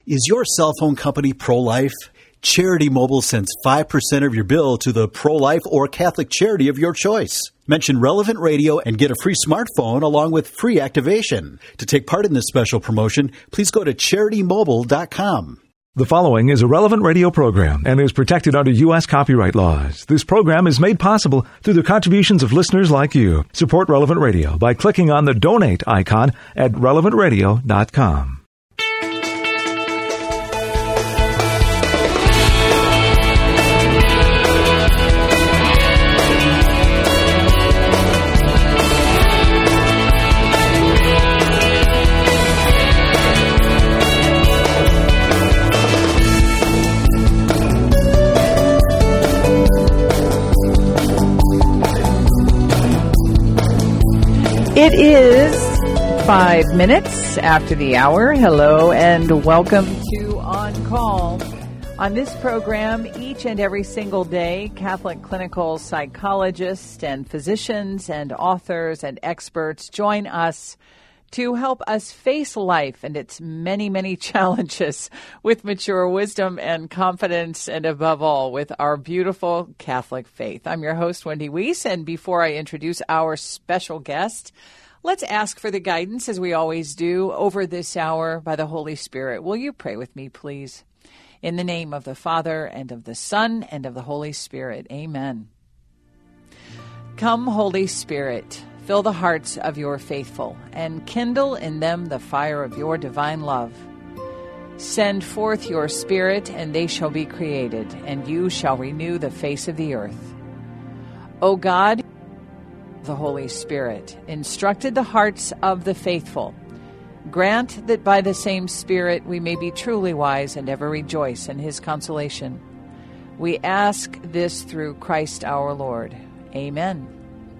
Is your cell phone company pro-life? Charity Mobile sends 5% of your bill to the pro-life or Catholic charity of your choice. Mention Relevant Radio and get a free smartphone along with free activation. To take part in this special promotion, please go to CharityMobile.com. The following is a Relevant Radio program and is protected under U.S. copyright laws. This program is made possible through the contributions of listeners like you. Support Relevant Radio by clicking on the donate icon at relevantradio.com. It is 5 minutes after the hour. Hello and welcome to On Call. On this program, each and every single day, Catholic clinical psychologists and physicians and authors and experts join us to help us face life and its many, many challenges with mature wisdom and confidence, and above all, with our beautiful Catholic faith. I'm your host, Wendy Weiss, and before I introduce our special guest, let's ask for the guidance, as we always do, over this hour by the Holy Spirit. Will you pray with me, please? In the name of the Father, and of the Son, and of the Holy Spirit. Amen. Come, Holy Spirit, fill the hearts of your faithful, and kindle in them the fire of your divine love. Send forth your Spirit, and they shall be created, and you shall renew the face of the earth. O God, the Holy Spirit, instructed the hearts of the faithful. Grant that by the same Spirit we may be truly wise and ever rejoice in his consolation. We ask this through Christ our Lord. Amen.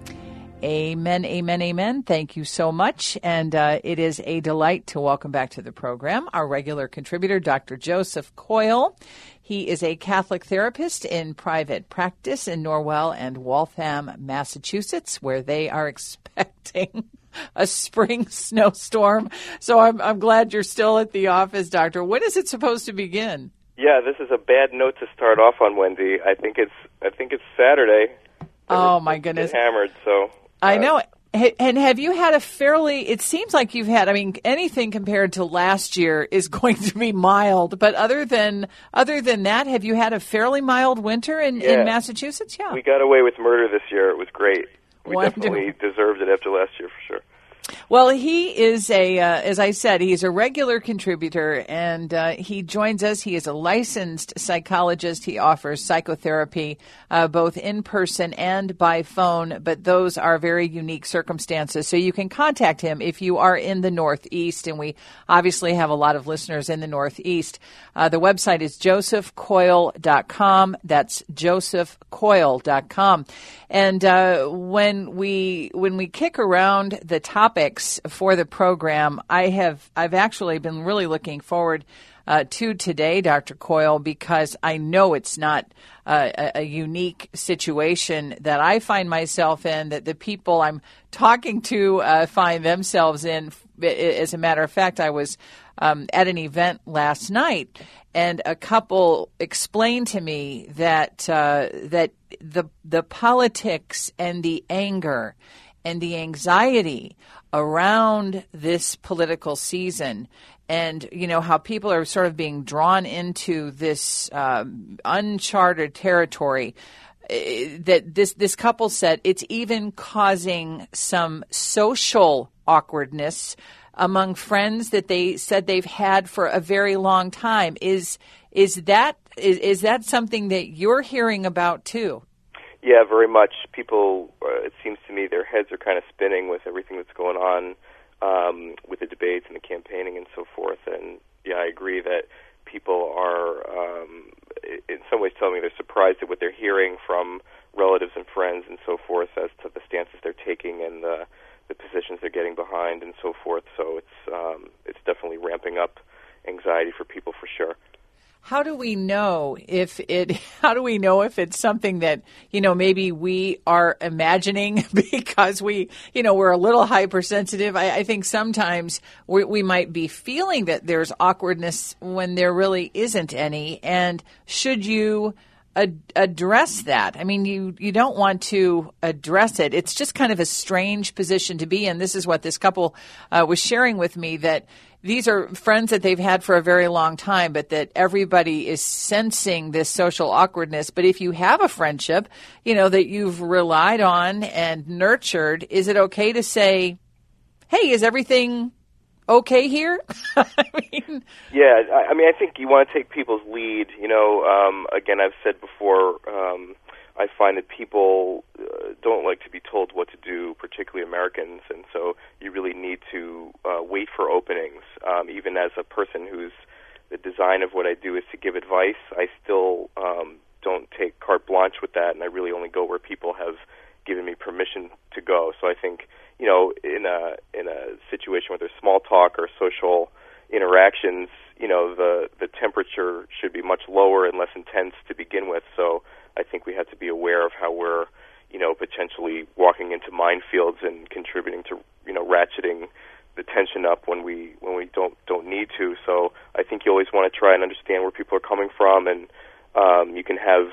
Amen, amen, amen. Thank you so much. And it is a delight to welcome back to the program our regular contributor, Dr. Joseph Coyle. He is a Catholic therapist in private practice in Norwell and Waltham, Massachusetts, where they are expecting a spring snowstorm. So I'm glad you're still at the office, Doctor. When is it supposed to begin? Yeah, this is a bad note to start off on, Wendy. I think it's Saturday. Oh my goodness! Hammered, so. I know. And have you had it seems like you've had, anything compared to last year is going to be mild, but other than that, have you had a fairly mild winter in Massachusetts? Yeah. We got away with murder this year. It was great. We Wonderful. Definitely deserved it after last year, for sure. Well, he is as I said, he's a regular contributor, and he joins us. He is a licensed psychologist. He offers psychotherapy both in person and by phone, but those are very unique circumstances. So you can contact him if you are in the Northeast, and we obviously have a lot of listeners in the Northeast. The website is josephcoyle.com. That's josephcoyle.com. And when we kick around the topics for the program, I've actually been really looking forward to today, Dr. Coyle, because I know it's not a unique situation that I find myself in, that the people I'm talking to find themselves in. As a matter of fact, I was at an event last night, and a couple explained to me that the politics and the anger and the anxiety around this political season, and how people are sort of being drawn into this uncharted territory, that this couple said it's even causing some social awkwardness among friends that they said they've had for a very long time. Is that something that you're hearing about too? Yeah, very much. People, it seems to me, their heads are kind of spinning with everything that's going on with the debates and the campaigning and so forth. And yeah, I agree that people are, in some ways, telling me they're surprised at what they're hearing from relatives and friends and so forth as to the stances they're taking and the positions they're getting behind and so forth. So it's definitely ramping up anxiety for people for sure. How do we know if it's something that, maybe we are imagining because we're a little hypersensitive? I think sometimes we might be feeling that there's awkwardness when there really isn't any. And should you address that? I mean, you don't want to address it. It's just kind of a strange position to be in. This is what this couple was sharing with me, that these are friends that they've had for a very long time, but that everybody is sensing this social awkwardness. But if you have a friendship, that you've relied on and nurtured, is it okay to say, hey, is everything okay here? Yeah, I think you want to take people's lead. Again, I've said before, I find that people don't like to be told what to do, particularly Americans, and so you really need to wait for openings. Even as a person who's the design of what I do is to give advice, I still don't take carte blanche with that, and I really only go where people have given me permission to go. So I think, in a situation where there's small talk or social interactions, the temperature should be much lower and less intense to begin with. So I think we have to be aware of how we're, potentially walking into minefields and contributing to, ratcheting the tension up when we don't need to. So I think you always want to try and understand where people are coming from, and you can have,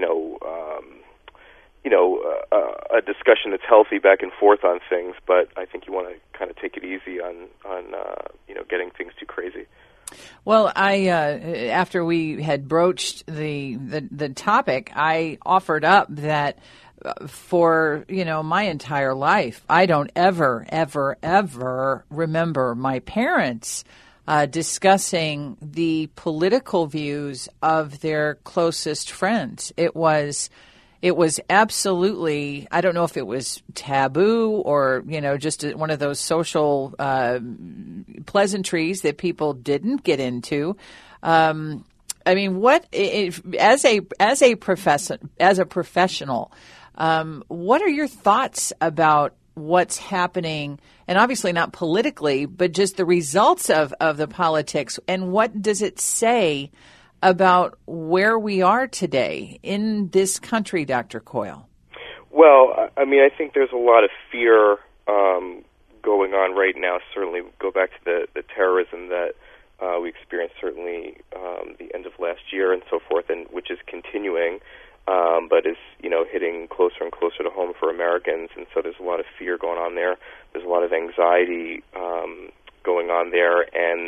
a discussion that's healthy back and forth on things. But I think you want to kind of take it easy on getting things too crazy. Well, I after we had broached the topic, I offered up that for my entire life, I don't ever remember my parents discussing the political views of their closest friends. It was absolutely, I don't know if it was taboo or, just one of those social pleasantries that people didn't get into. What as a professional, what are your thoughts about what's happening? And obviously not politically, but just the results of the politics. And what does it say about where we are today in this country, Dr. Coyle? Well, I think there's a lot of fear going on right now. Certainly, go back to the terrorism that we experienced, certainly the end of last year and so forth, and which is continuing, but is hitting closer and closer to home for Americans. And so there's a lot of fear going on there. There's a lot of anxiety going on there, and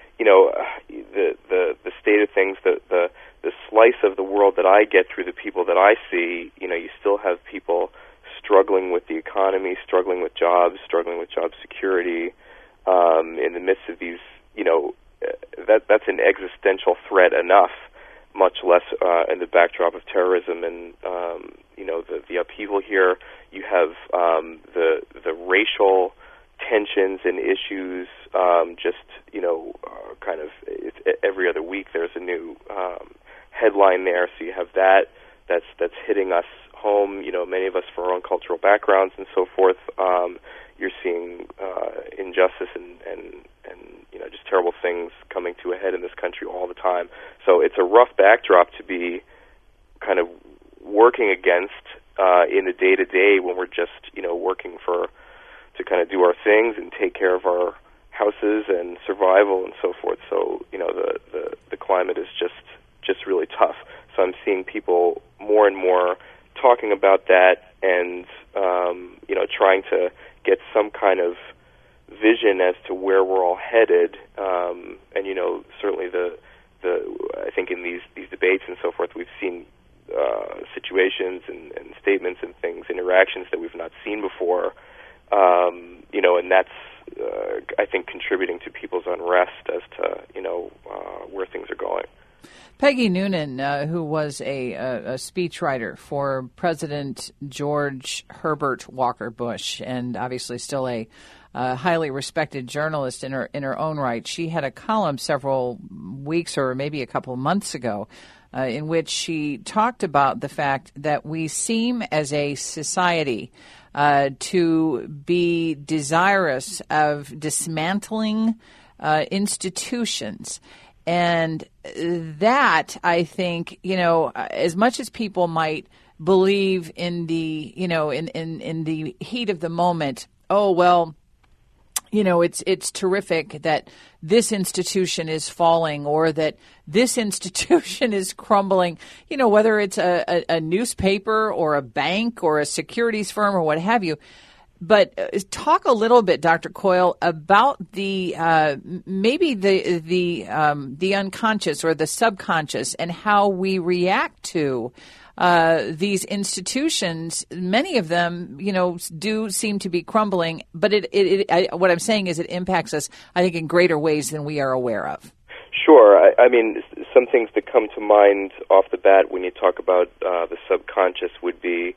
the state of things, the slice of the world that I get through the people that I see, you still have people struggling with the economy, struggling with jobs, struggling with job security, in the midst of these, that's an existential threat enough, much less in the backdrop of terrorism and, the upheaval here. You have the racial tensions and issues, kind of every other week there's a new headline there. So you have that's hitting us home. Many of us from our own cultural backgrounds and so forth. You're seeing injustice and just terrible things coming to a head in this country all the time. So it's a rough backdrop to be kind of working against in the day-to-day when we're just working to kind of do our things and take care of our houses and survival and so forth. So the climate is just really tough. So I'm seeing people more and more talking about that and trying to get some kind of vision as to where we're all headed. And certainly I think in these debates and so forth, we've seen situations and statements and things, interactions that we've not seen before. And that's I think contributing to people's unrest as to where things are going. Peggy Noonan, who was a speechwriter for President George Herbert Walker Bush, and obviously still a highly respected journalist in her own right, she had a column several weeks or maybe a couple of months ago in which she talked about the fact that we seem as a society to be desirous of dismantling institutions. And that, I think, as much as people might believe in the, in the heat of the moment, oh, well, it's terrific that this institution is falling or that this institution is crumbling, whether it's a newspaper or a bank or a securities firm or what have you. But talk a little bit, Dr. Coyle, about the maybe the unconscious or the subconscious and how we react to these institutions. Many of them, do seem to be crumbling. But what I'm saying is it impacts us, I think, in greater ways than we are aware of. Sure. I mean, some things that come to mind off the bat when you talk about the subconscious would be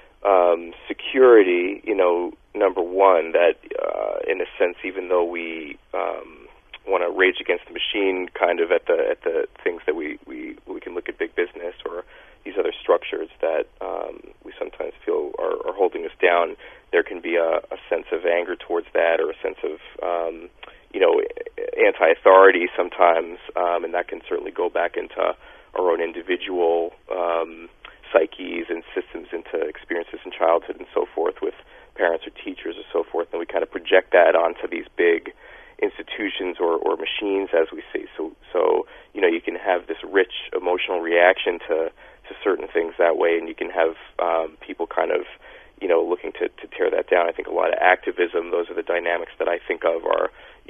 security, number one, that in a sense, even though we want to rage against the machine kind of at the things that we can look at big business or these other structures that we sometimes feel are holding us down, there can be a sense of anger towards that or a sense of, anti-authority sometimes, and that can certainly go back into our own individual psyches and systems, into experiences in childhood and so forth with parents or teachers or so forth, and we kind of project that onto these big institutions or machines, as we see. So you can have this rich emotional reaction to certain things that way, and you can have people kind of looking to tear that down. I think a lot of activism, those are the dynamics that I think of are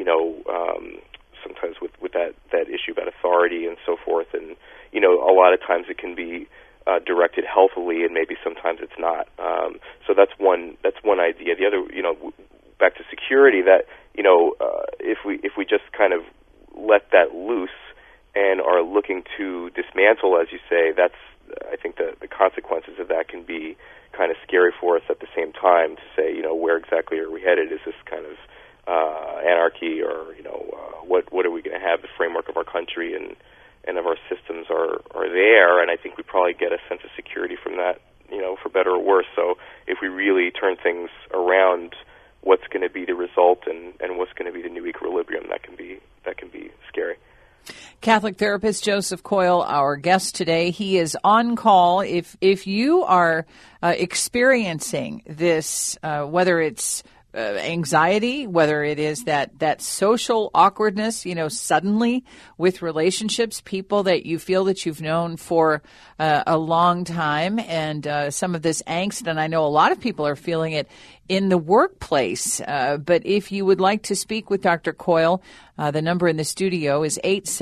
sometimes with that issue about authority and so forth, and a lot of times it can be directed healthily, and maybe sometimes it's not. So that's one idea. The other, back to security, that if we just kind of let that loose and are looking to dismantle, as you say, I think the consequences of that can be kind of scary for us at the same time, to say, where exactly are we headed? Is this kind of anarchy, or what are we going to have? The framework of our country and of our systems are there, and I think we probably get a sense of security from that, for better or worse. So if we really turn things around, what's going to be the result and what's going to be the new equilibrium, that can be scary. Catholic therapist Joseph Coyle, our guest today. He is on call. If you are experiencing this, whether it's anxiety, whether it is that social awkwardness, suddenly with relationships, people that you feel that you've known for a long time, and some of this angst, and I know a lot of people are feeling it in the workplace. But if you would like to speak with Dr. Coyle, the number in the studio is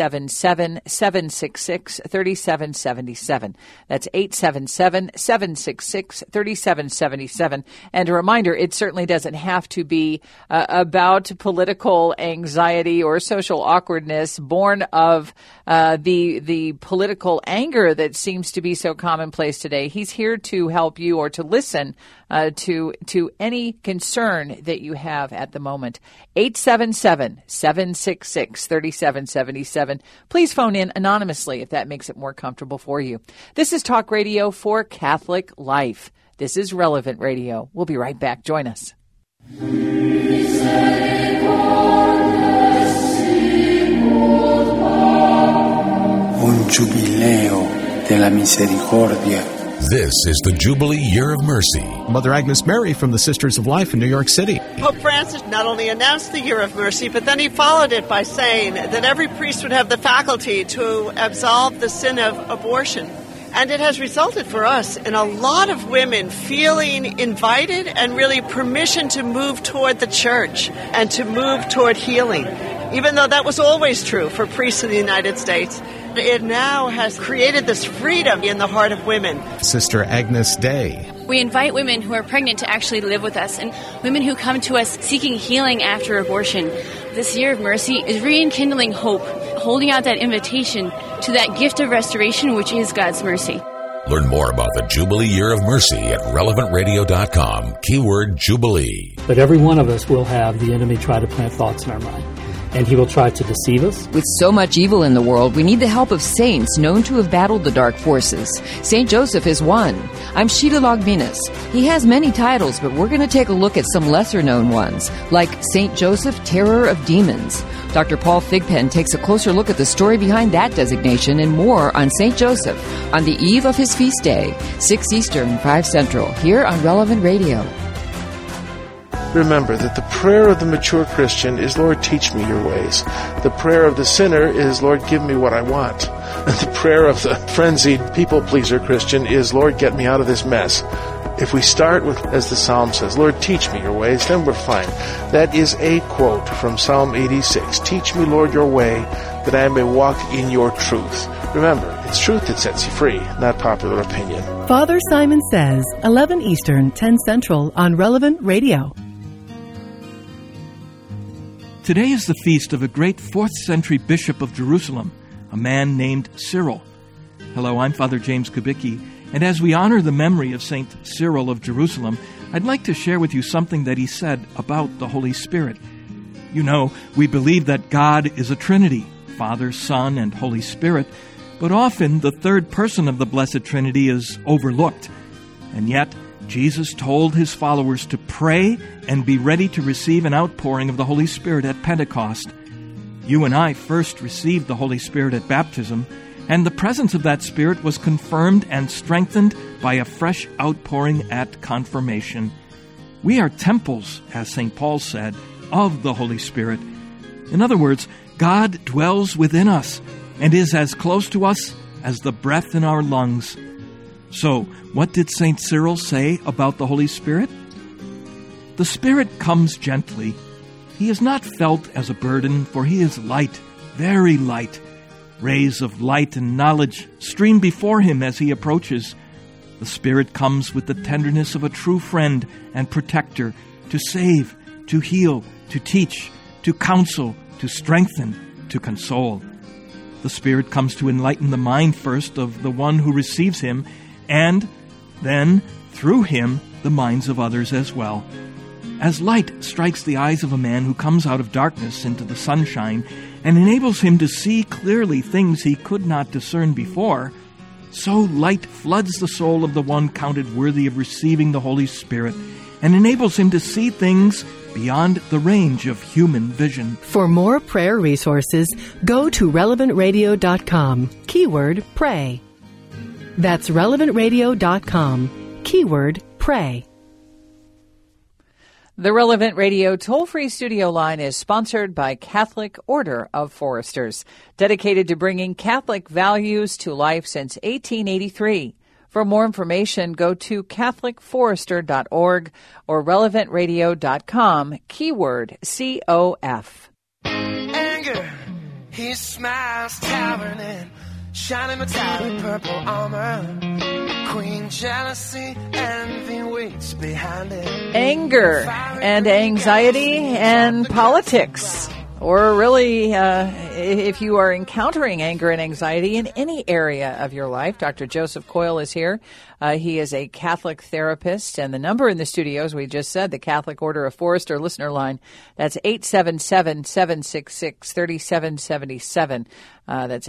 877-766-3777. That's 877-766-3777. And a reminder, it certainly doesn't have to be about political anxiety or social awkwardness born of the political anger that seems to be so commonplace today. He's here to help you, or to listen to any concern that you have at the moment. 877-766-3777. Please phone in anonymously if that makes it more comfortable for you. This is Talk Radio for Catholic Life. This is Relevant Radio. We'll be right back. Join us. Un jubileo de la misericordia. This is the Jubilee Year of Mercy. Mother Agnes Mary from the Sisters of Life in New York City. Pope Francis not only announced the Year of Mercy, but then he followed it by saying that every priest would have the faculty to absolve the sin of abortion. And it has resulted for us in a lot of women feeling invited and really permission to move toward the church and to move toward healing. Even though that was always true for priests in the United States, it now has created this freedom in the heart of women. Sister Agnes Day. We invite women who are pregnant to actually live with us, and women who come to us seeking healing after abortion. This Year of Mercy is rekindling hope, holding out that invitation to that gift of restoration, which is God's mercy. Learn more about the Jubilee Year of Mercy at relevantradio.com. Keyword Jubilee. But every one of us will have the enemy try to plant thoughts in our mind. and he will try to deceive us. With so much evil in the world, we need the help of saints known to have battled the dark forces. St. Joseph is one. I'm Sheila Logminas. He has many titles, but we're going to take a look at some lesser-known ones, like St. Joseph, Terror of Demons. Dr. Paul Thigpen takes a closer look at the story behind that designation and more on St. Joseph on the eve of his feast day, 6 Eastern, 5 Central, here on Relevant Radio. Remember that the prayer of the mature Christian is, Lord, teach me your ways. The prayer of the sinner is, Lord, give me what I want. And the prayer of the frenzied people-pleaser Christian is, Lord, get me out of this mess. If we start with, as the Psalm says, Lord, teach me your ways, then we're fine. That is a quote from Psalm 86. Teach me, Lord, your way, that I may walk in your truth. Remember, it's truth that sets you free, not popular opinion. Father Simon Says, 11 Eastern, 10 Central on Relevant Radio. Today is the feast of a great 4th century bishop of Jerusalem, a man named Cyril. Hello, I'm Father James Kubicki, and as we honor the memory of St. Cyril of Jerusalem, I'd like to share with you something that he said about the Holy Spirit. You know, we believe that God is a Trinity, Father, Son, and Holy Spirit, but often the third person of the Blessed Trinity is overlooked. And yet, Jesus told his followers to pray and be ready to receive an outpouring of the Holy Spirit at Pentecost. You and I first received the Holy Spirit at baptism, and the presence of that Spirit was confirmed and strengthened by a fresh outpouring at confirmation. We are temples, as St. Paul said, of the Holy Spirit. In other words, God dwells within us and is as close to us as the breath in our lungs. So, what did St. Cyril say about the Holy Spirit? The Spirit comes gently. He is not felt as a burden, for he is light, very light. Rays of light and knowledge stream before him as he approaches. The Spirit comes with the tenderness of a true friend and protector to save, to heal, to teach, to counsel, to strengthen, to console. The Spirit comes to enlighten the mind first of the one who receives him, and then, through him, the minds of others as well. As light strikes the eyes of a man who comes out of darkness into the sunshine and enables him to see clearly things he could not discern before, so light floods the soul of the one counted worthy of receiving the Holy Spirit and enables him to see things beyond the range of human vision. For more prayer resources, go to relevantradio.com, keyword pray. That's relevantradio.com, keyword pray. The Relevant Radio toll-free studio line is sponsored by Catholic Order of Foresters, dedicated to bringing Catholic values to life since 1883. For more information, go to catholicforester.org or relevantradio.com, keyword COF. Anger, he smiles, towering in, shining metallic purple armor. Queen jealousy, envy waits behind it. Anger and anxiety and politics. Or really, if you are encountering anger and anxiety in any area of your life, Dr. Joseph Coyle is here. He is a Catholic therapist, and the number in the studio, as we just said, the Catholic Order of Forester listener line, that's 877-766-3777. That's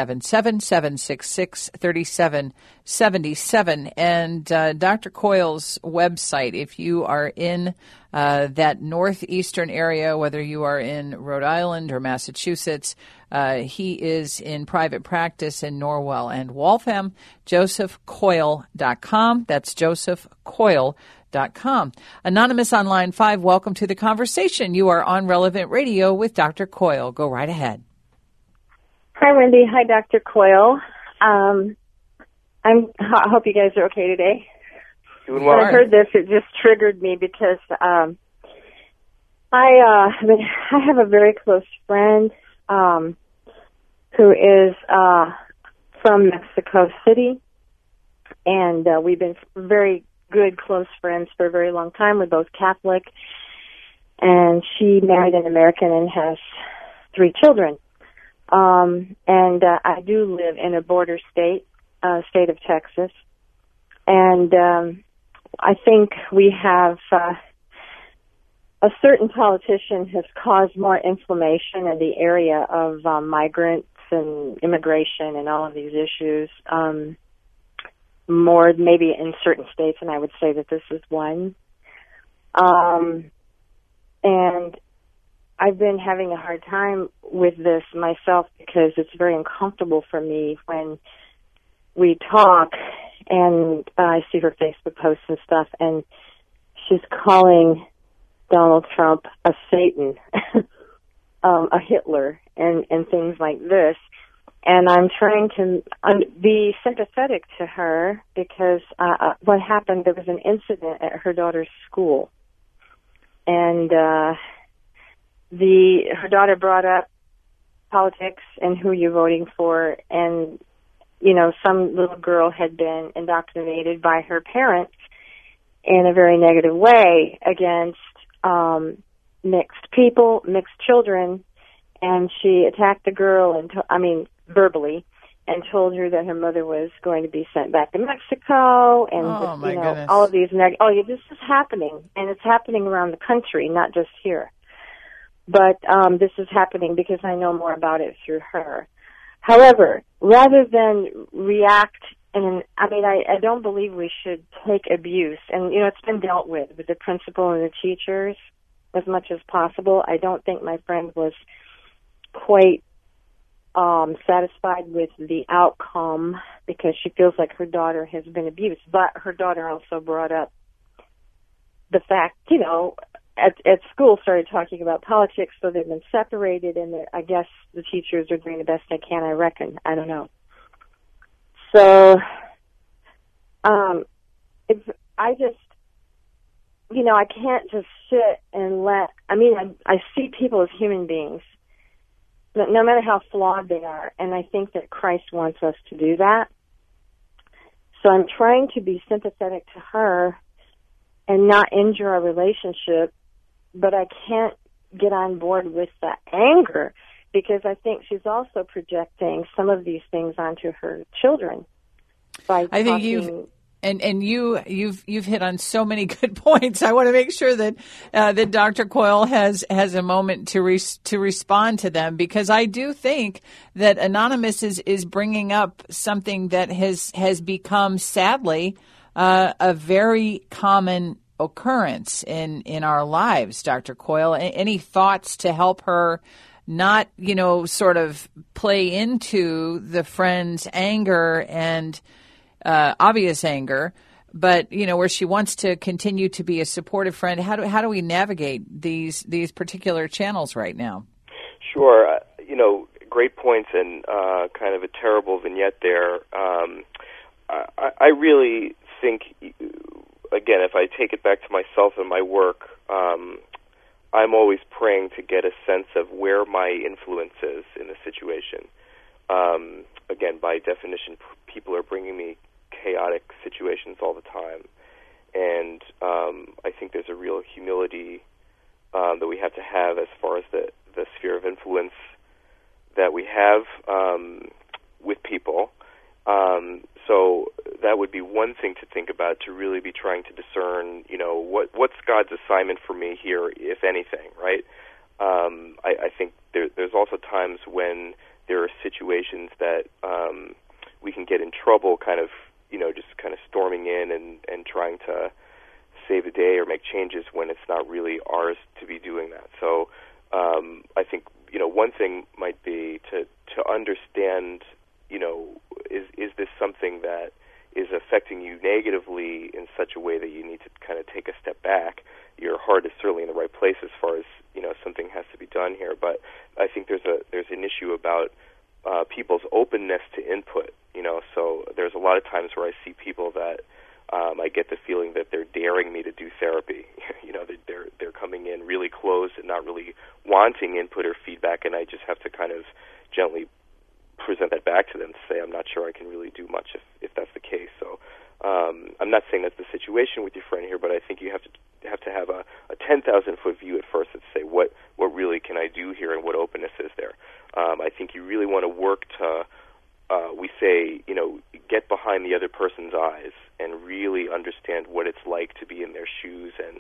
877-766-3777. And Dr. Coyle's website, if you are in that northeastern area, whether you are in Rhode Island or Massachusetts, he is in private practice in Norwell and Waltham, josephcoyle.com. That's josephcoyle.com. Anonymous on line 5, welcome to the conversation. You are on Relevant Radio with Dr. Coyle. Go right ahead. Hi, Wendy. Hi, Dr. Coyle. I hope you guys are okay today. Doing well. When I heard this, it just triggered me because I have a very close friend who is from Mexico City, and we've been very good, close friends for a very long time. We're both Catholic, and she married an American and has 3 children. And I do live in a border state of Texas, and I think we have a certain politician has caused more inflammation in the area of migrants and immigration and all of these issues, more maybe in certain states, and I would say that this is one. And I've been having a hard time with this myself because it's very uncomfortable for me when we talk and I see her Facebook posts and stuff, and she's calling Donald Trump a Satan, a Hitler, and things like this. And I'm trying to be sympathetic to her because what happened, there was an incident at her daughter's school. And her daughter brought up politics and who you're voting for. And, you know, some little girl had been indoctrinated by her parents in a very negative way against mixed people, mixed children. And she attacked the girl, verbally, and told her that her mother was going to be sent back to Mexico, and all of these this is happening, and it's happening around the country, not just here. But this is happening because I know more about it through her. However, rather than react, I don't believe we should take abuse, and it's been dealt with the principal and the teachers as much as possible. I don't think my friend was quite satisfied with the outcome because she feels like her daughter has been abused. But her daughter also brought up the fact, at school started talking about politics, so they've been separated, and I guess the teachers are doing the best they can, I reckon. I don't know. So, I can't just sit and I see people as human beings, no matter how flawed they are, and I think that Christ wants us to do that. So I'm trying to be sympathetic to her and not injure our relationship, but I can't get on board with the anger because I think she's also projecting some of these things onto her children. I think you've hit on so many good points. I want to make sure that that Dr. Coyle has a moment to respond to them, because I do think that Anonymous is bringing up something that has become, sadly, a very common occurrence in our lives. Dr. Coyle, any thoughts to help her not sort of play into the friend's anger and obvious anger, but where she wants to continue to be a supportive friend? How do we navigate these particular channels right now? Sure, great points and kind of a terrible vignette there. I really think, again, if I take it back to myself and my work, I'm always praying to get a sense of where my influence is in the situation. Again, by definition, people are bringing me chaotic situations all the time, and I think there's a real humility that we have to have as far as the sphere of influence that we have with people. So that would be one thing to think about, to really be trying to discern, what's God's assignment for me here, if anything, right? I think there's also times when there are situations that we can get in trouble just kind of storming in and trying to save the day or make changes when it's not really ours to be doing that. So I think, one thing might be to understand, is this something that is affecting you negatively in such a way that you need to kind of take a step back? Your heart is certainly in the right place as far as, something has to be done here. But I think there's an issue about people's openness to input, so there's a lot of times where I see people that I get the feeling that they're daring me to do therapy. They're coming in really closed and not really wanting input or feedback, and I just have to kind of gently present that back to them to say I'm not sure I can really do much if that's the case. So I'm not saying that's the situation with your friend here, but I think you have to have a 10,000-foot view at first and say what really can I do here and what openness is there. I think you really want to work to, we say, get behind the other person's eyes and really understand what it's like to be in their shoes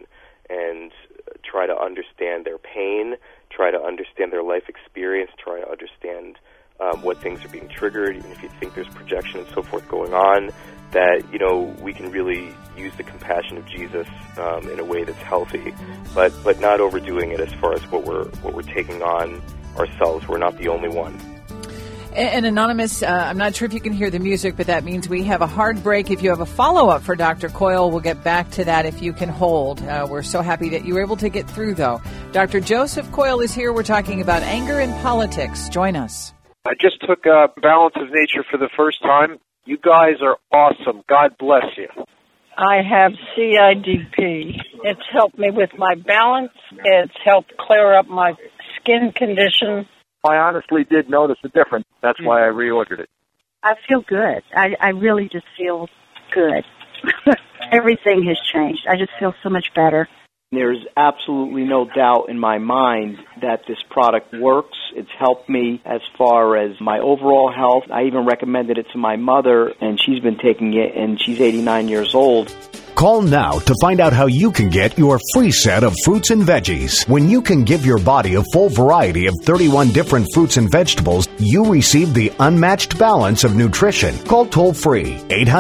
and try to understand their pain, try to understand their life experience, try to understand what things are being triggered, even if you think there's projection and so forth going on, that, you know, we can really use the compassion of Jesus in a way that's healthy, but not overdoing it as far as what we're taking on ourselves. We're not the only one. And Anonymous, I'm not sure if you can hear the music, but that means we have a hard break. If you have a follow-up for Dr. Coyle, we'll get back to that if you can hold. We're so happy that you were able to get through, though. Dr. Joseph Coyle is here. We're talking about anger and politics. Join us. I just took Balance of Nature for the first time. You guys are awesome. God bless you. I have CIDP. It's helped me with my balance. It's helped clear up my skin condition. I honestly did notice a difference. That's why I reordered it. I feel good. I really just feel good. Everything has changed. I just feel so much better. There's absolutely no doubt in my mind that this product works. It's helped me as far as my overall health. I even recommended it to my mother, and she's been taking it, and she's 89 years old. Call now to find out how you can get your free set of fruits and veggies. When you can give your body a full variety of 31 different fruits and vegetables, you receive the unmatched balance of nutrition. Call toll-free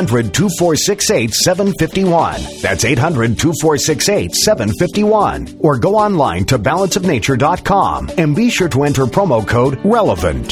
800-2468-751. That's 800-2468-751. Or go online to balanceofnature.com and be sure to enter promo code RELEVANT.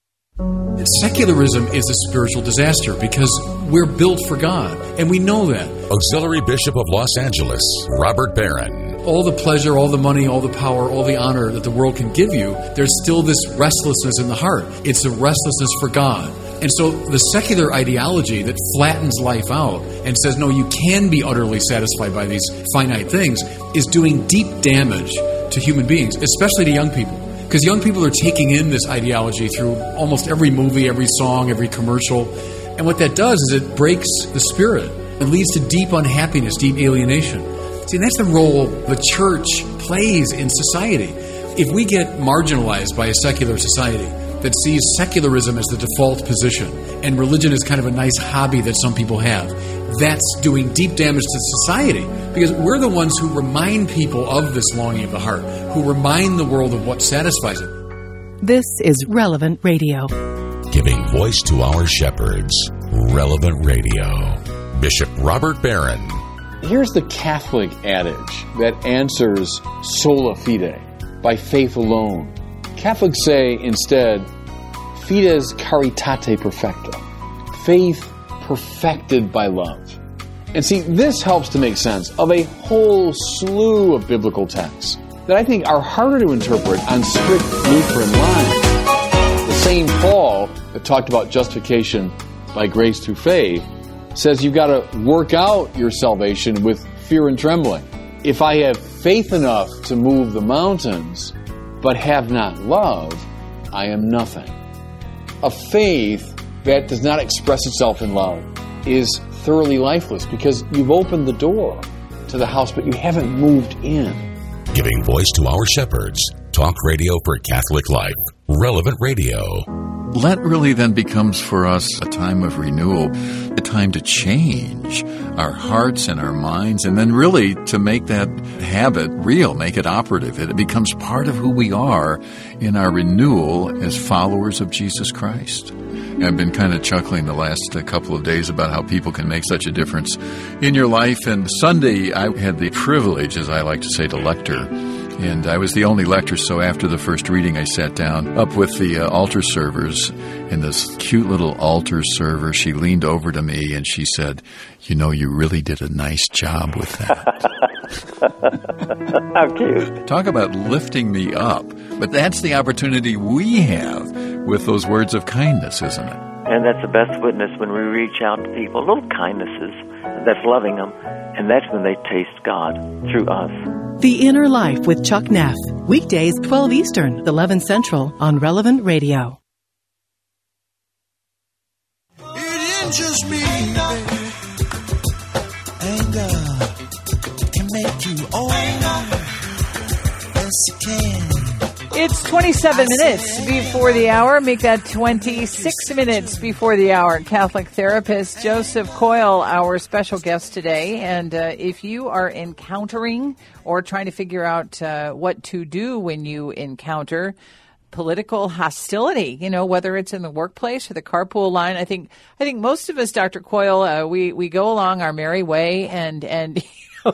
Secularism is a spiritual disaster because we're built for God, and we know that. Auxiliary Bishop of Los Angeles, Robert Barron. All the pleasure, all the money, all the power, all the honor that the world can give you, there's still this restlessness in the heart. It's a restlessness for God. And so the secular ideology that flattens life out and says, no, you can be utterly satisfied by these finite things, is doing deep damage to human beings, especially to young people. Because young people are taking in this ideology through almost every movie, every song, every commercial. And what that does is it breaks the spirit. It leads to deep unhappiness, deep alienation. See, that's the role the church plays in society. If we get marginalized by a secular society that sees secularism as the default position and religion is kind of a nice hobby that some people have, that's doing deep damage to society, because we're the ones who remind people of this longing of the heart, who remind the world of what satisfies it. This is Relevant Radio. Giving voice to our shepherds. Relevant Radio. Bishop Robert Barron. Here's the Catholic adage that answers sola fide, by faith alone. Catholics say instead, fides caritate perfecta, faith perfected by love. And see, this helps to make sense of a whole slew of biblical texts that I think are harder to interpret on strict Lutheran lines. The same Paul that talked about justification by grace through faith says you've got to work out your salvation with fear and trembling. If I have faith enough to move the mountains, but have not love, I am nothing. A faith that does not express itself in love is thoroughly lifeless because you've opened the door to the house, but you haven't moved in. Giving voice to our shepherds. Talk radio for Catholic life. Relevant Radio. Lent really then becomes for us a time of renewal, a time to change our hearts and our minds, and then really to make that habit real, make it operative. It becomes part of who we are in our renewal as followers of Jesus Christ. I've been kind of chuckling the last couple of days about how people can make such a difference in your life. And Sunday, I had the privilege, as I like to say, to lector. And I was the only lector, so after the first reading, I sat down up with the altar servers. And this cute little altar server, she leaned over to me and she said, "You know, you really did a nice job with that." How cute. Talk about lifting me up. But that's the opportunity we have with those words of kindness, isn't it? And that's the best witness when we reach out to people. Little kindnesses, that's loving them. And that's when they taste God through us. The Inner Life with Chuck Neff. Weekdays, 12 Eastern, 11 Central on Relevant Radio. It injures me, baby. Anger can make you old. Yes, it can. It's 27 minutes before the hour. Make that 26 minutes before the hour. Catholic therapist Joseph Coyle, our special guest today. And if you are encountering or trying to figure out what to do when you encounter political hostility, whether it's in the workplace or the carpool line, I think most of us, Dr. Coyle, we go along our merry way and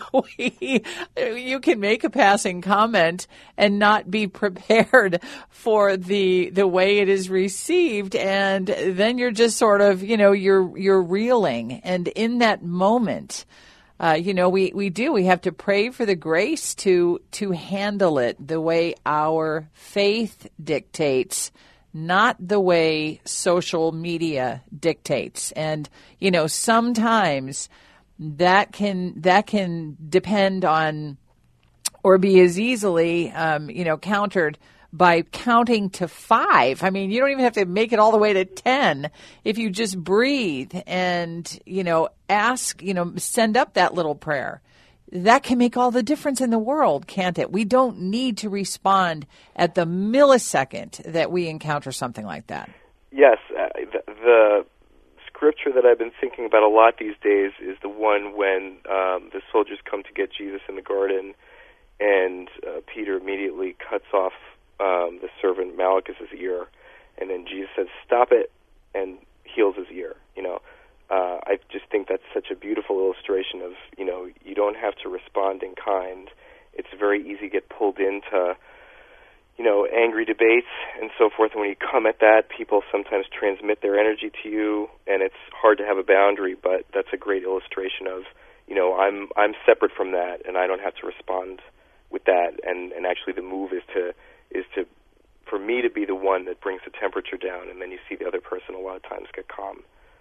you can make a passing comment and not be prepared for the way it is received, and then you're just sort of you're reeling, and in that moment, we have to pray for the grace to handle it the way our faith dictates, not the way social media dictates, and sometimes that can depend on or be as easily, countered by counting to 5. I mean, you don't even have to make it all the way to 10. If you just breathe and, ask, send up that little prayer, that can make all the difference in the world, can't it? We don't need to respond at the millisecond that we encounter something like that. Yes, the scripture that I've been thinking about a lot these days is the one when the soldiers come to get Jesus in the garden, and Peter immediately cuts off the servant Malchus's ear, and then Jesus says, "Stop it," and heals his ear. I just think that's such a beautiful illustration of, you don't have to respond in kind. It's very easy to get pulled into angry debates and so forth. And when you come at that, people sometimes transmit their energy to you, and it's hard to have a boundary, but that's a great illustration of, I'm separate from that, and I don't have to respond with that. And actually the move is to for me to be the one that brings the temperature down, and then you see the other person a lot of times get calm.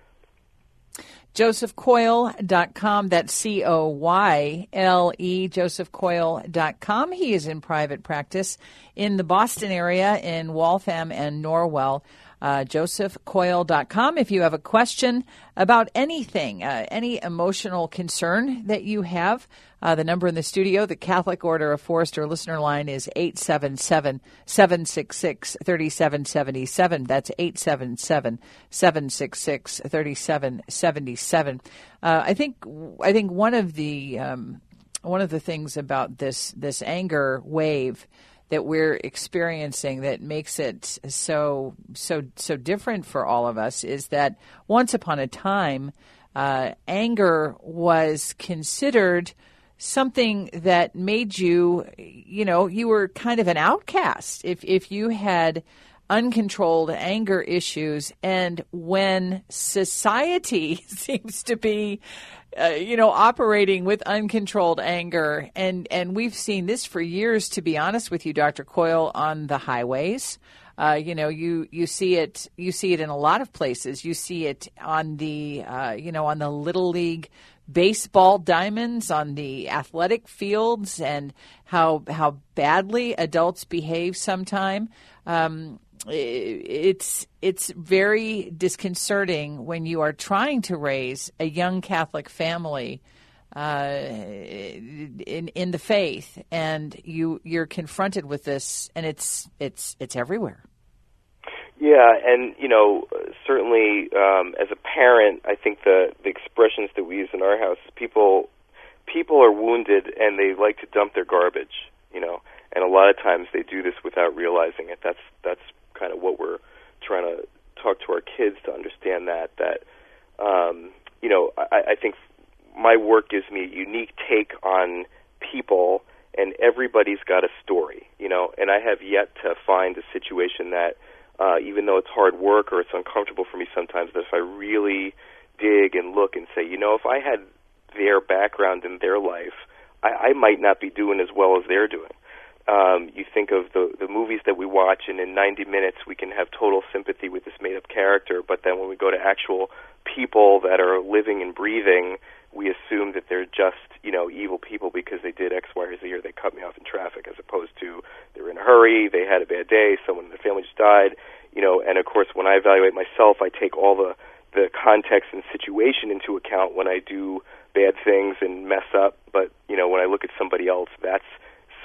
JosephCoyle.com, that's COYLE, JosephCoyle.com. He is in private practice in the Boston area in Waltham and Norwell. JosephCoyle.com. If you have a question about anything, any emotional concern that you have, the number in the studio, the Catholic Order of Forester listener line is 877-766-3777. That's 877-766-3777. I think one of the things about this anger wave that we're experiencing that makes it so different for all of us is that once upon a time, anger was considered something that made you, you were kind of an outcast if you had uncontrolled anger issues. And when society seems to be operating with uncontrolled anger. And we've seen this for years, to be honest with you, Dr. Coyle, on the highways. You see it in a lot of places. You see it on the, on the Little League baseball diamonds, on the athletic fields, and how badly adults behave sometimes. It's very disconcerting when you are trying to raise a young Catholic family in the faith, and you're confronted with this, and it's everywhere. Yeah, and certainly as a parent, I think the expressions that we use in our house, people are wounded and they like to dump their garbage, and a lot of times they do this without realizing it. That's kind of what we're trying to talk to our kids to understand that I think my work gives me a unique take on people, and everybody's got a story, and I have yet to find a situation that even though it's hard work or it's uncomfortable for me sometimes, that if I really dig and look and say, if I had their background in their life, I might not be doing as well as they're doing. You think of the movies that we watch, and in 90 minutes we can have total sympathy with this made-up character, but then when we go to actual people that are living and breathing, we assume that they're just, evil people because they did X, Y, or Z, or they cut me off in traffic, as opposed to they're in a hurry, they had a bad day, someone in their family just died, and of course when I evaluate myself, I take all the context and situation into account when I do bad things and mess up, but, when I look at somebody else, that's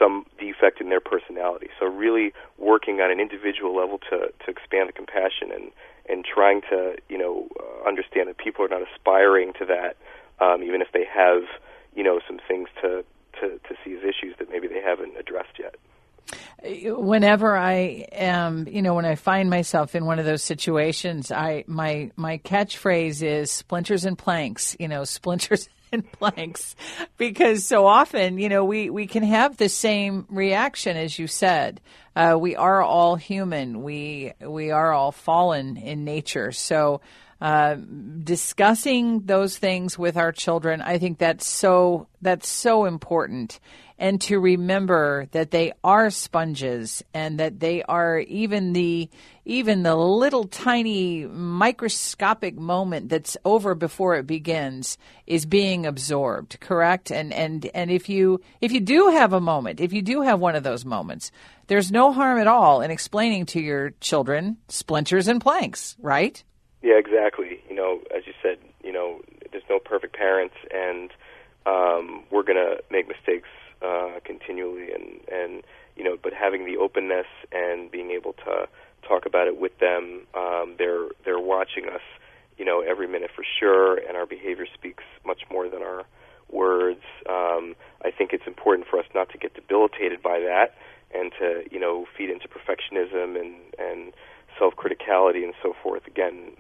some defect in their personality. So really working on an individual level to expand the compassion and trying to, understand that people are not aspiring to that, even if they have, some things to see as issues that maybe they haven't addressed yet. Whenever I am, when I find myself in one of those situations, my catchphrase is splinters and planks, splinters and planks, because so often, we can have the same reaction as you said. We are all human. We are all fallen in nature. So discussing those things with our children, I think that's so important. And to remember that they are sponges and that they are even the little tiny microscopic moment that's over before it begins is being absorbed, correct? And if you do have a moment, if you do have one of those moments, there's no harm at all in explaining to your children splinters and planks, right? Yeah, exactly. As you said, there's no perfect parents, and we're going to make mistakes continually, and but having the openness and being able to talk about it with them, they're watching us, every minute for sure, and our behavior speaks much more than our words. I think it's important for us not to get debilitated by that, and to feed into perfectionism and self-criticality and so forth. Again,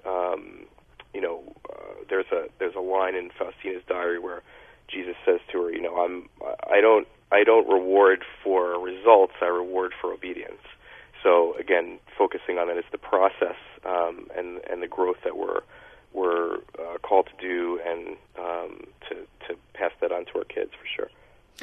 there's a line in Faustina's diary where Jesus says to her, I don't reward for results, I reward for obedience. So again, focusing on that is the process and the growth that we're called to do, and to pass that on to our kids for sure.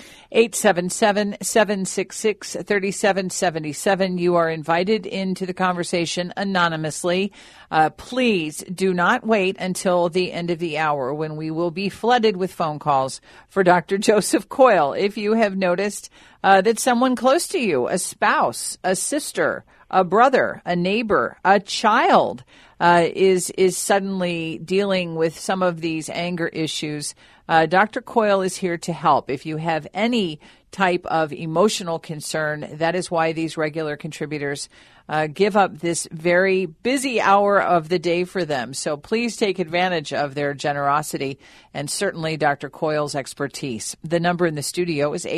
877-766-3777. You are invited into the conversation anonymously. Please do not wait until the end of the hour when we will be flooded with phone calls for Dr. Joseph Coyle. If you have noticed that someone close to you, a spouse, a sister, a brother, a neighbor, a child, is suddenly dealing with some of these anger issues, Dr. Coyle is here to help. If you have any type of emotional concern, that is why these regular contributors give up this very busy hour of the day for them. So please take advantage of their generosity and certainly Dr. Coyle's expertise. The number in the studio is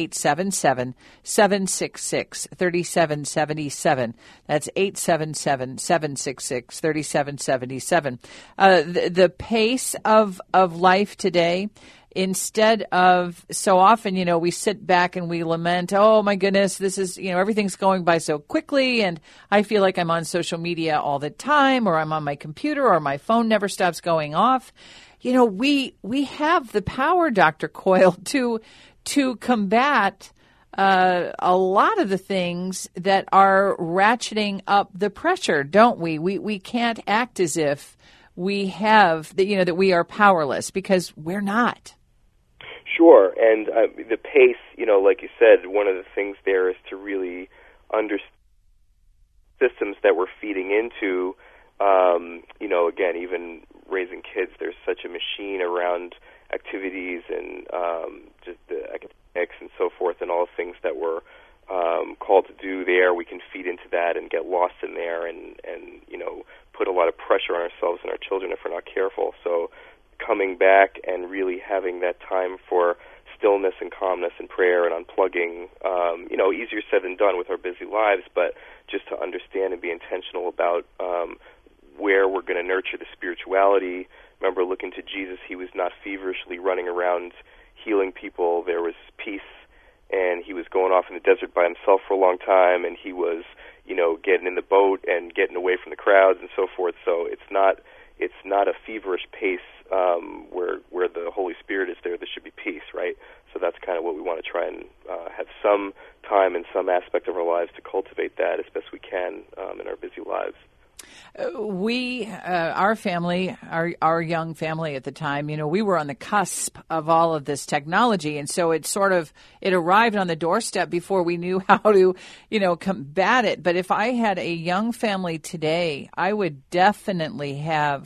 877-766-3777. That's 877-766-3777. The pace of life today, instead of so often, we sit back and we lament, oh my goodness, this is, everything's going by so quickly and I feel like I'm on social media all the time, or I'm on my computer, or my phone never stops going off. We have the power, Dr. Coyle, to combat a lot of the things that are ratcheting up the pressure, don't we? We can't act as if we have, that we are powerless, because we're not. Sure, and the pace, like you said, one of the things there is to really understand systems that we're feeding into. Again, even raising kids, there's such a machine around activities and just the academics and so forth, and all the things that we're called to do there. We can feed into that and get lost in there, and put a lot of pressure on ourselves and our children if we're not careful. So coming back and really having that time for stillness and calmness and prayer and unplugging, easier said than done with our busy lives, but just to understand and be intentional about where we're going to nurture the spirituality. Remember, looking to Jesus, he was not feverishly running around healing people. There was peace, and he was going off in the desert by himself for a long time, and he was, getting in the boat and getting away from the crowds and so forth. So it's not a feverish pace where the Holy Spirit is there. There should be peace, right? So that's kind of what we want to try and have some time in some aspect of our lives to cultivate that as best we can in our busy lives. Our family, our young family at the time, we were on the cusp of all of this technology. And so it arrived on the doorstep before we knew how to, combat it. But if I had a young family today, I would definitely have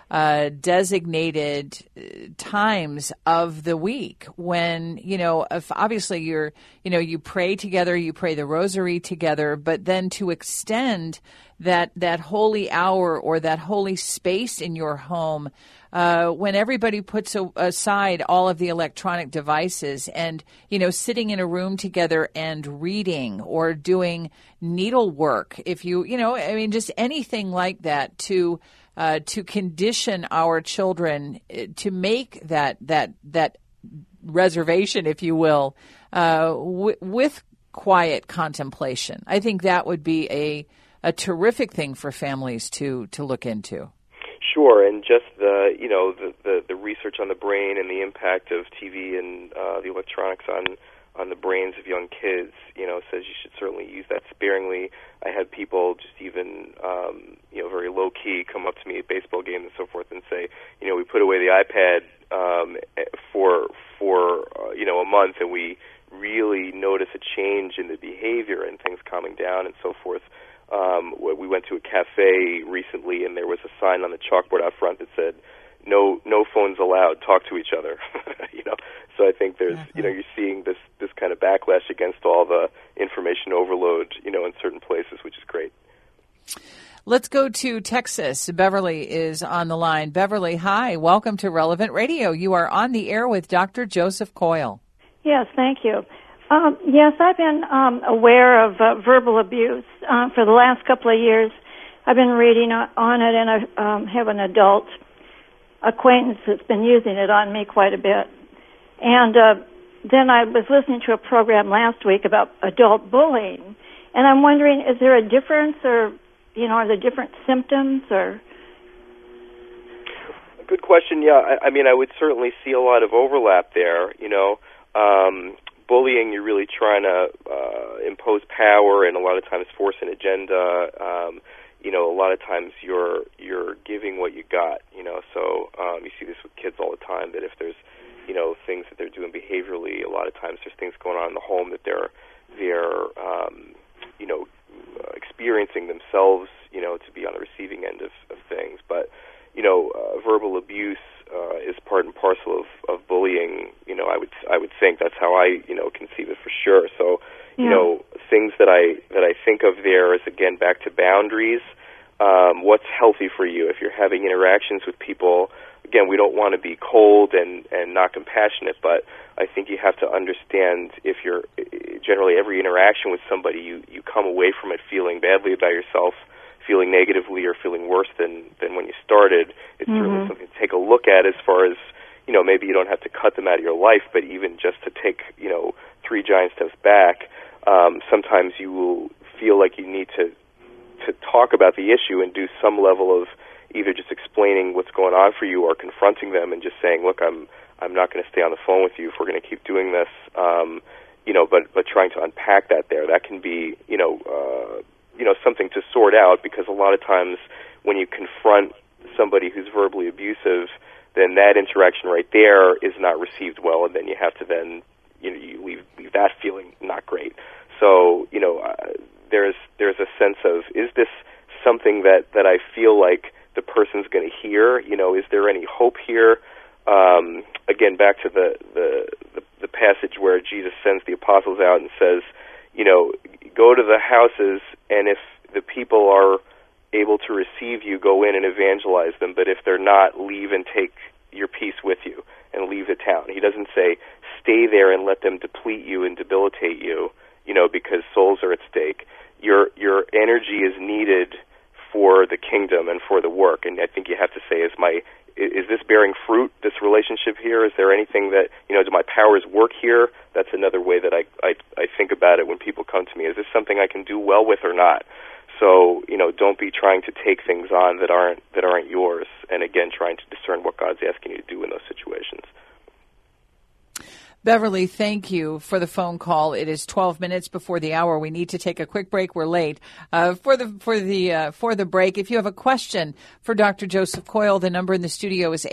designated times of the week when, if obviously you pray together, you pray the rosary together, but then to extend that holy hour or that holy space in your home, when everybody puts aside all of the electronic devices and, sitting in a room together and reading or doing needlework, if just anything like that to condition our children to make that reservation, if you will, with quiet contemplation. I think that would be a terrific thing for families to look into. Sure, and just the research on the brain and the impact of TV and the electronics on the brains of young kids, says you should certainly use that sparingly. I had people just even, very low key come up to me at baseball games and so forth and say, we put away the iPad for a month, and we really notice a change in the behavior and things calming down and so forth. We went to a cafe recently, and there was a sign on the chalkboard out front that said, "No phones allowed. Talk to each other." So I think there's, you're seeing this kind of backlash against all the information overload, in certain places, which is great. Let's go to Texas. Beverly is on the line. Beverly, hi. Welcome to Relevant Radio. You are on the air with Dr. Joseph Coyle. Yes, thank you. Yes, I've been aware of verbal abuse for the last couple of years. I've been reading on it, and I have an adult acquaintance that's been using it on me quite a bit. And then I was listening to a program last week about adult bullying, and I'm wondering, is there a difference, or, are there different symptoms, or... Good question. Yeah, I would certainly see a lot of overlap there, bullying, you're really trying to impose power, and a lot of times force an agenda. A lot of times you're giving what you got. So you see this with kids all the time. That if there's things that they're doing behaviorally, a lot of times there's things going on in the home that they're experiencing themselves. To be on the receiving end of things, but verbal abuse is part and parcel of bullying. I would think that's how I conceive it for sure. So things that I think of there is, again, back to boundaries. What's healthy for you? If you're having interactions with people, again, we don't want to be cold and not compassionate, but I think you have to understand, if you're generally every interaction with somebody, you come away from it feeling badly about yourself, feeling negatively, or feeling worse than when you started. It's certainly something to take a look at, as far as, maybe you don't have to cut them out of your life, but even just to take, 3 giant steps back, sometimes you will feel like you need to talk about the issue and do some level of either just explaining what's going on for you, or confronting them and just saying, look, I'm not going to stay on the phone with you if we're going to keep doing this, but trying to unpack that there. That can be, something to sort out, because a lot of times when you confront somebody who's verbally abusive, then that interaction right there is not received well, and then you have to you leave that feeling not great. So, there's a sense of, is this something that I feel like the person's going to hear? Is there any hope here? Again, back to the passage where Jesus sends the apostles out and says, go to the houses, and if the people are able to receive you, go in and evangelize them. But if they're not, leave and take your peace with you and leave the town. He doesn't say stay there and let them deplete you and debilitate you, because souls are at stake. Your energy is needed for the kingdom and for the work. And I think you have to say, is this bearing fruit, this relationship here? Is there anything that, do my powers work here? That's another way that I think about it when people come to me. Is this something I can do well with or not? So, don't be trying to take things on that aren't yours. And again, trying to discern what God's asking you to do in those situations. Beverly, thank you for the phone call. It is 12 minutes before the hour. We need to take a quick break. We're late. For the break, if you have a question for Dr. Joseph Coyle, the number in the studio is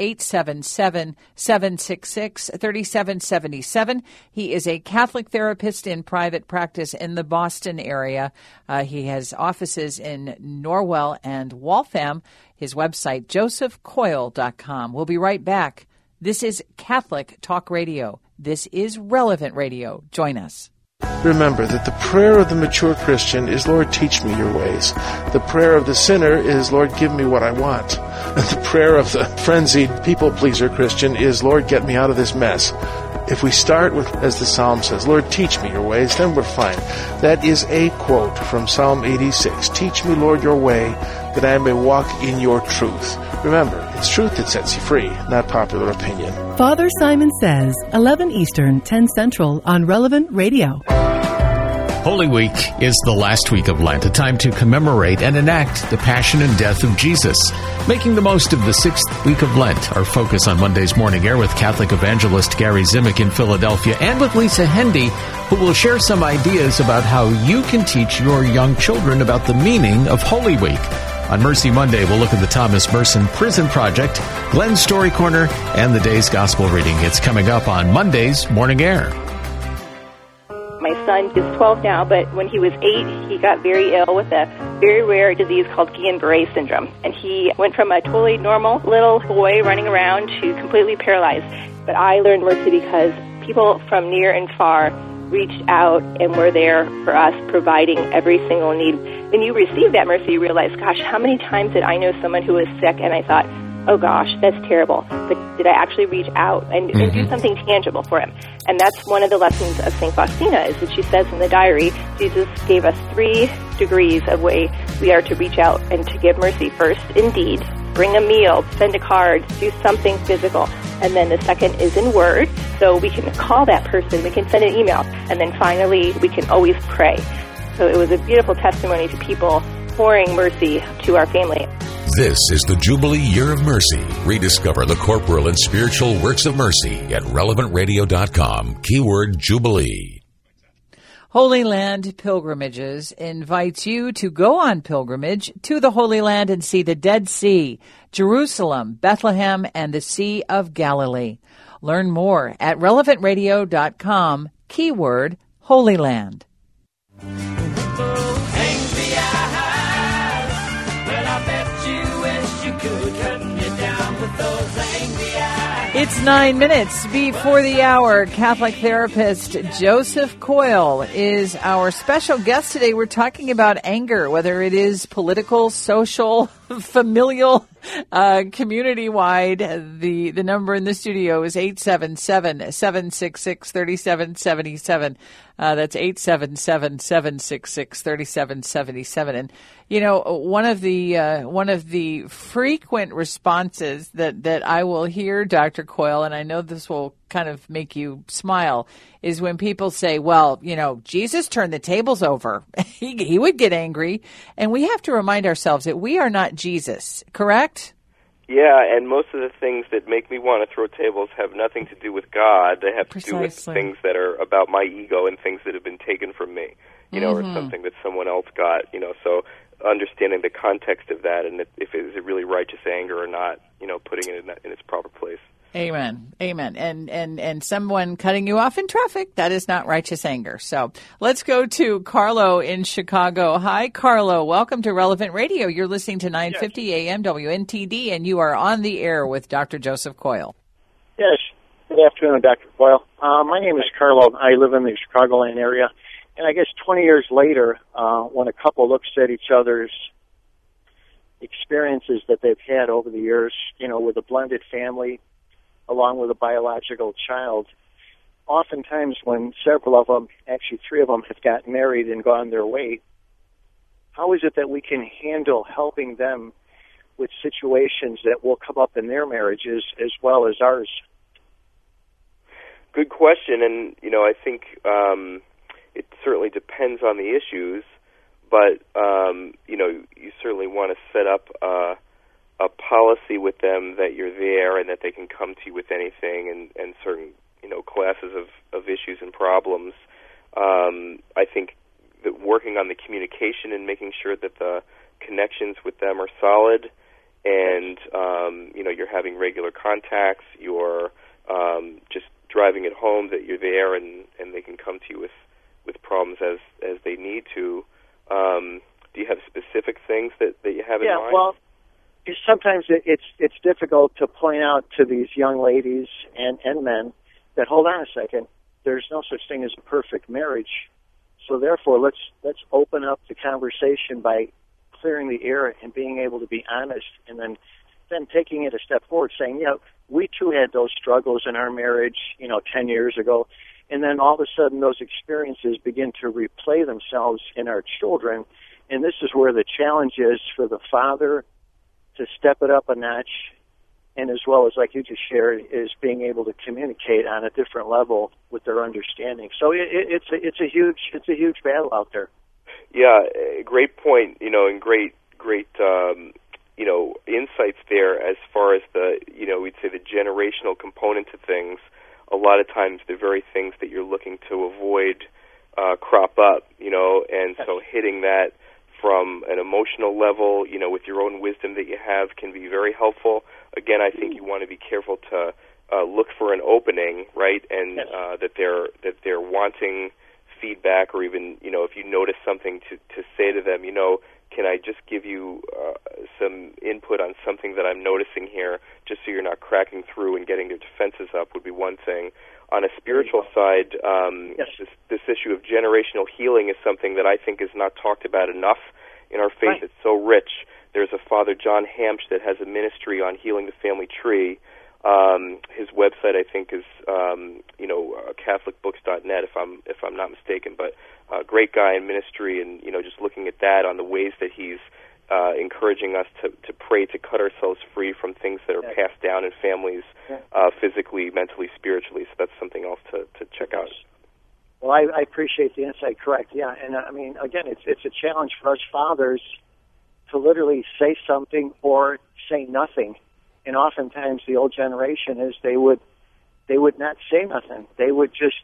877-766-3777. He is a Catholic therapist in private practice in the Boston area. He has offices in Norwell and Waltham. His website, josephcoyle.com. We'll be right back. This is Catholic Talk Radio. This is Relevant Radio. Join us. Remember that the prayer of the mature Christian is, Lord, teach me your ways. The prayer of the sinner is, Lord, give me what I want. And the prayer of the frenzied people-pleaser Christian is, Lord, get me out of this mess. If we start with, as the Psalm says, Lord, teach me your ways, then we're fine. That is a quote from Psalm 86. Teach me, Lord, your way, that I may walk in your truth. Remember, it's truth that sets you free, not popular opinion. Father Simon Says, 11 Eastern, 10 Central on Relevant Radio. Holy Week is the last week of Lent, a time to commemorate and enact the passion and death of Jesus. Making the most of the 6th week of Lent, our focus on Monday's Morning Air with Catholic evangelist Gary Zimak in Philadelphia and with Lisa Hendy, who will share some ideas about how you can teach your young children about the meaning of Holy Week. On Mercy Monday, we'll look at the Thomas Merson Prison Project, Glenn's Story Corner, and the day's Gospel reading. It's coming up on Monday's Morning Air. My son is 12 now, but when he was 8, he got very ill with a very rare disease called Guillain-Barré syndrome. And he went from a totally normal little boy running around to completely paralyzed. But I learned Mercy because people from near and far reached out and were there for us, providing every single need. When you receive that mercy, you realize, gosh, how many times did I know someone who was sick and I thought, oh gosh, that's terrible, but did I actually reach out and do something tangible for him? And that's one of the lessons of St. Faustina, is that she says in the diary, Jesus gave us 3 degrees of way we are to reach out and to give mercy. First, in deed, bring a meal, send a card, do something physical. And then the second is in word, so we can call that person, we can send an email. And then finally, we can always pray. So it was a beautiful testimony to people pouring mercy to our family. This is the Jubilee Year of Mercy. Rediscover the corporal and spiritual works of mercy at relevantradio.com. Keyword Jubilee. Holy Land Pilgrimages invites you to go on pilgrimage to the Holy Land and see the Dead Sea, Jerusalem, Bethlehem, and the Sea of Galilee. Learn more at relevantradio.com. Keyword Holy Land. It's 9 minutes before the hour. Catholic therapist Joseph Coyle is our special guest today. We're talking about anger, whether it is political, social, familial, community-wide. The number in the studio is 877-766-3777. That's 877-766-3777. And, you know, one of the frequent responses that I will hear, Dr. Coyle, and I know this will kind of make you smile, is when people say, well, you know, Jesus turned the tables over. He would get angry. And we have to remind ourselves that we are not Jesus, correct? Yeah, and most of the things that make me want to throw tables have nothing to do with God. They have to do with things that are about my ego and things that have been taken from me, you know, or something that someone else got, you know. So understanding the context of that and if it is really righteous anger or not, you know, putting it in its proper place. Amen. Amen. And someone cutting you off in traffic, that is not righteous anger. So let's go to Carlo in Chicago. Hi, Carlo. Welcome to Relevant Radio. You're listening to 950 AM WNTD, and you are on the air with Dr. Joseph Coyle. Yes. Good afternoon, Dr. Coyle. My name is Carlo. I live in the Chicagoland area. And I guess 20 years later, when a couple looks at each other's experiences that they've had over the years, you know, with a blended family, along with a biological child, oftentimes when several of them, actually 3 of them, have gotten married and gone their way, how is it that we can handle helping them with situations that will come up in their marriages as well as ours? Good question, and, you know, I think it certainly depends on the issues, but, you know, you certainly want to set up a policy with them that you're there and that they can come to you with anything, and certain, classes of issues and problems. I think that working on the communication and making sure that the connections with them are solid, and you're having regular contacts, you're just driving it home that you're there and they can come to you with problems as they need to. Do you have specific things that you have in mind? Yeah, well, sometimes it's difficult to point out to these young ladies and men that, hold on a second, there's no such thing as a perfect marriage. So therefore, let's open up the conversation by clearing the air and being able to be honest, and then taking it a step forward, saying, we too had those struggles in our marriage, 10 years ago, and then all of a sudden those experiences begin to replay themselves in our children, and this is where the challenge is for the father to step it up a notch, and as well as, like you just shared, is being able to communicate on a different level with their understanding. So it's a huge battle out there. Yeah, great point. And great insights there as far as the we'd say the generational component to things. A lot of times, the very things that you're looking to avoid crop up. And so hitting that from an emotional level, with your own wisdom that you have, can be very helpful. Again, I think you want to be careful to look for an opening, right? And that they're wanting feedback, or even if you notice something, to say to them, can I just give you some input on something that I'm noticing here, just so you're not cracking through and getting your defenses up, would be one thing. On a spiritual side, this issue of generational healing is something that I think is not talked about enough in our faith. Right. It's so rich. There's a Father John Hamsch that has a ministry on healing the family tree. His website, I think, is CatholicBooks.net, if I'm not mistaken. But great guy in ministry, and just looking at that on the ways that he's encouraging us to pray to cut ourselves free from things that are passed down in families, physically, mentally, spiritually. So that's something else to check out. Well, I appreciate the insight. Correct. Yeah, and I mean, again, it's a challenge for us fathers to literally say something or say nothing. And oftentimes, the old generation is they would not say nothing. They would just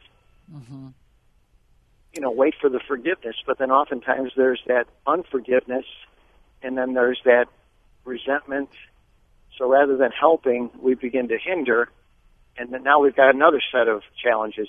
wait for the forgiveness. But then oftentimes there's that unforgiveness, and then there's that resentment. So rather than helping, we begin to hinder, and then now we've got another set of challenges.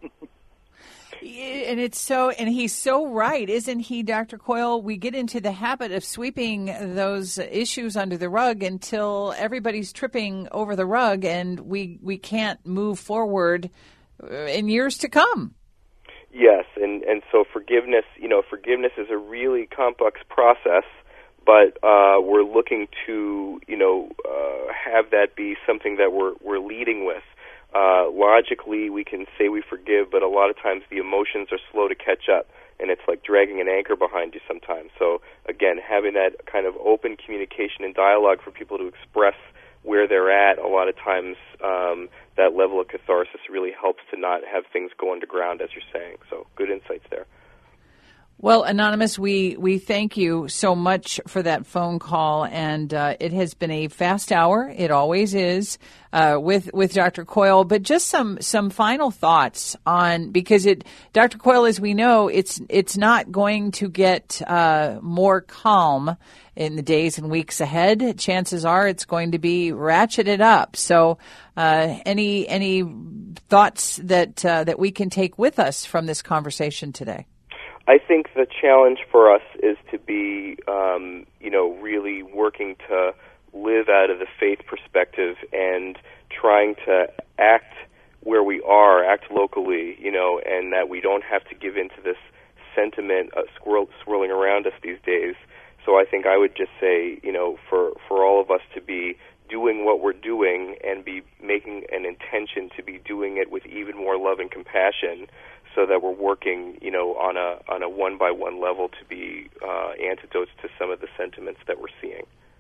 And he's so right, isn't he, Dr. Coyle? We get into the habit of sweeping those issues under the rug until everybody's tripping over the rug, and we can't move forward in years to come. Yes, and so forgiveness is a really complex process, but we're looking to have that be something that we're leading with. Logically, we can say we forgive, but a lot of times the emotions are slow to catch up, and it's like dragging an anchor behind you sometimes. So again, having that kind of open communication and dialogue for people to express where they're at, a lot of times that level of catharsis really helps to not have things go underground, as you're saying. So good insights there. Well, Anonymous, we thank you so much for that phone call, and it has been a fast hour. It always is with Dr. Coyle. But just some final thoughts on, because Dr. Coyle, as we know, it's not going to get more calm in the days and weeks ahead. Chances are it's going to be ratcheted up. So any thoughts that we can take with us from this conversation today? I think the challenge for us is to be, really working to live out of the faith perspective and trying to act where we are, act locally, and that we don't have to give in to this sentiment swirling around us these days. So I think I would just say, for all of us to be doing what we're doing and be making an intention to be doing it with even more love and compassion, so that we're working, on a one-by-one level to be antidotes to some of the sentiments that we're seeing.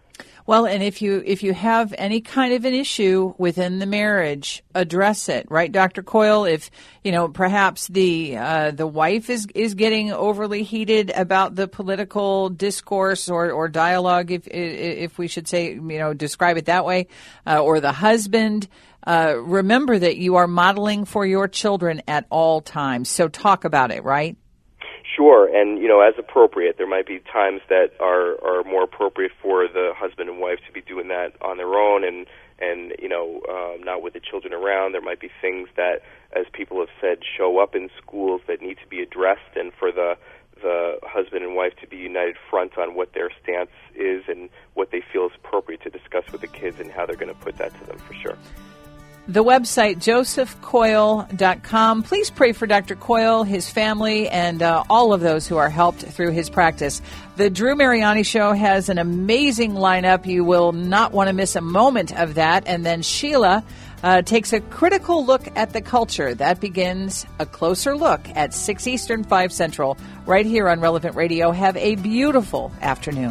Well, and if you have any kind of an issue within the marriage, address it, right, Dr. Coyle? If perhaps the wife is getting overly heated about the political discourse or dialogue, if we should say, describe it that way, or the husband, remember that you are modeling for your children at all times. So talk about it, right? Sure, and as appropriate, there might be times that are more appropriate for the husband and wife to be doing that on their own, and not with the children around. There might be things that, as people have said, show up in schools that need to be addressed, and for the husband and wife to be united front on what their stance is and what they feel is appropriate to discuss with the kids and how they're going to put that to them, for sure. The website, josephcoyle.com. Please pray for Dr. Coyle, his family, and all of those who are helped through his practice. The Drew Mariani Show has an amazing lineup. You will not want to miss a moment of that. And then Sheila takes a critical look at the culture. That begins a closer look at 6 Eastern, 5 Central, right here on Relevant Radio. Have a beautiful afternoon.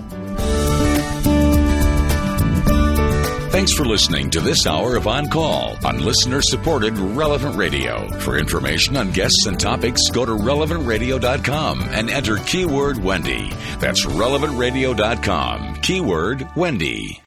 Thanks for listening to this hour of On Call on listener-supported Relevant Radio. For information on guests and topics, go to relevantradio.com and enter keyword Wendy. That's relevantradio.com, keyword Wendy.